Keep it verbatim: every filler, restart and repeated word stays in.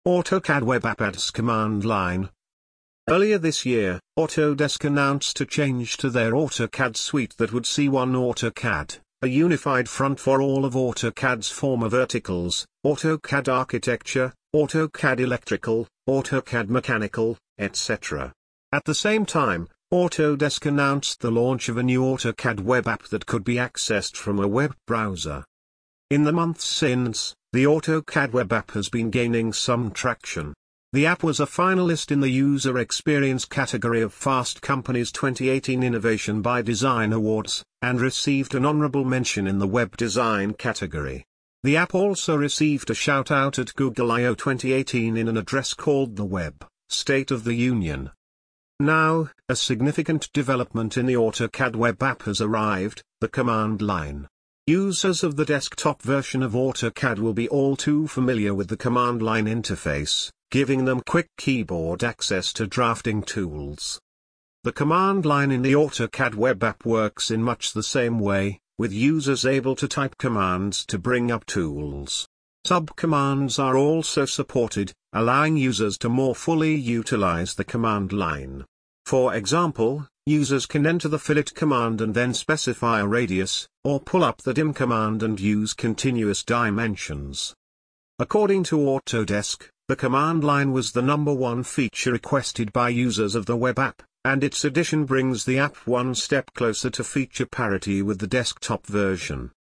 AutoCAD Web App adds command line. Earlier this year, Autodesk announced a change to their AutoCAD suite that would see one AutoCAD, a unified front for all of AutoCAD's former verticals: AutoCAD Architecture, AutoCAD Electrical, AutoCAD Mechanical, et cetera. At the same time, Autodesk announced the launch of a new AutoCAD web app that could be accessed from a web browser. In the months since, the AutoCAD web app has been gaining some traction. The app was a finalist in the User Experience category of Fast Company's twenty eighteen Innovation by Design Awards, and received an honorable mention in the Web Design category. The app also received a shout-out at Google I O twenty eighteen in an address called the Web State of the Union. Now, a significant development in the AutoCAD web app has arrived: the command line. Users of the desktop version of AutoCAD will be all too familiar with the command line interface, giving them quick keyboard access to drafting tools. The command line in the AutoCAD web app works in much the same way, with users able to type commands to bring up tools. Subcommands are also supported, allowing users to more fully utilize the command line. For example, users can enter the fillet command and then specify a radius, or pull up the dim command and use continuous dimensions. According to Autodesk, the command line was the number one feature requested by users of the web app, and its addition brings the app one step closer to feature parity with the desktop version.